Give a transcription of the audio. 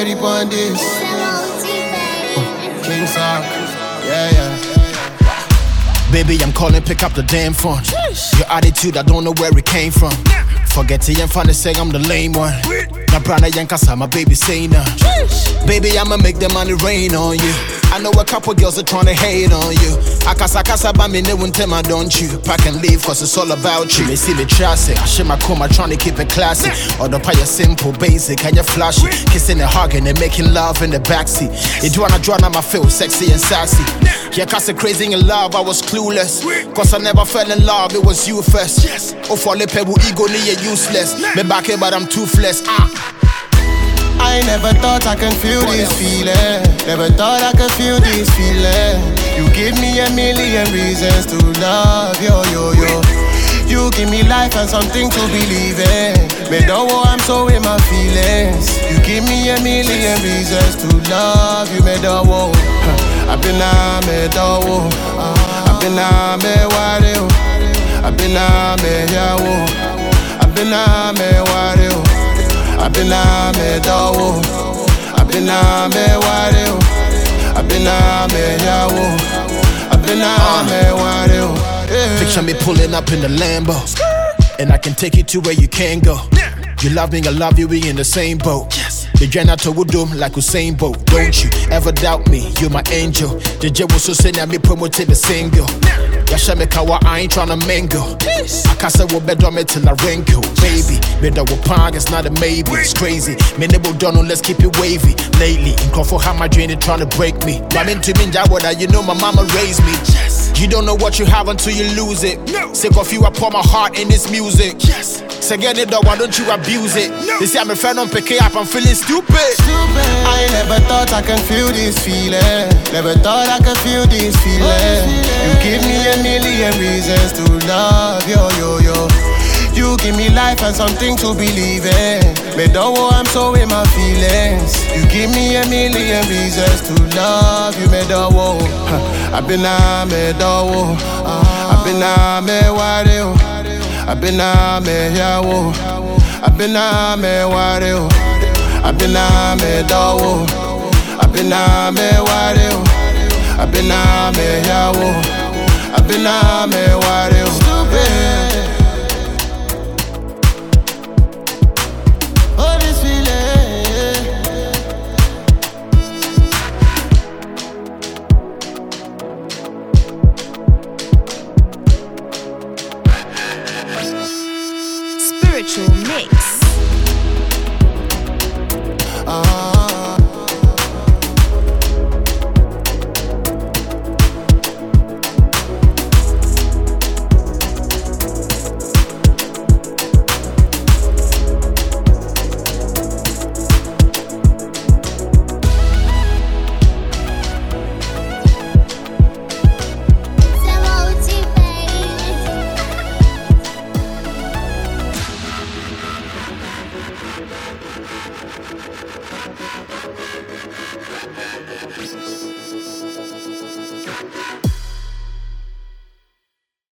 ready for this. King Sock, yeah. Baby, I'm calling, pick up the damn phone. Your attitude, I don't know where it came from. Forget it, I'm finna say I'm the lame one. My brother Yankasa, my baby say nah. Baby, I'ma make the money rain on you. I know a couple girls are trying to hate on you. Akasa ba me ne won't tell my don't you. Pack and leave cause it's all about you. They see me trashy, I share my coma trying to keep it classy. Or the pie simple, basic, and you flashy. Kissing and hugging and making love in the backseat. You do wanna draw now, I feel sexy and sassy. Yeah, cause I'm crazy in love, I was clueless. Cause I never fell in love, it was you first. Oh, for the pebble ego, you're useless. Me back here, but I'm toothless. I never thought I can feel this feeling. Never thought I could feel this feeling. You give me a million reasons to love, yo. You give me life and something to believe in. Me don't want, I'm so in my feelings. You give me a million reasons to love you, me don't want. I've been a me don't want. I've been a me worry. I've been a me yawo. I've been a me worry. I've been a me dawo, I've been a me worry, I've been a me yawo, I've been a me worry. Picture me pulling up in the Lambo, and I can take you to where you can't go. You love me, I love you, we in the same boat. The janitor would do like Usain Bolt. Don't you ever doubt me, you're my angel. The J was so saying me promoted the single. Yasha me kawa, I ain't tryna mingle. Akasa will bed on me till I wrinkle. Baby, me da will pang, it's not a maybe. It's crazy, me never done, let's keep it wavy. Lately, in for how my drain is tryna break me. But into me, you know my mama raised me. You don't know what you have until you lose it. Sick of you, I pour my heart in this music. So get it dog, why don't you abuse it? They say I'm a friend, don't pick it up, I'm feeling stupid. I never thought I can feel this feeling. Never thought I could feel this feeling. You give me a million reasons to love, yo. You give me life and something to believe in. Me don't want, I'm so in my feelings. You give me a million reasons to love you, me don't want. I've been a me don't want. I've been a me worry. I've been a me yawo. I've been a me worry. I've been a me dawo. I've been a me worry. I've been a me yawo. I've been a me worry. Oh, this feeling. Spiritual Mix.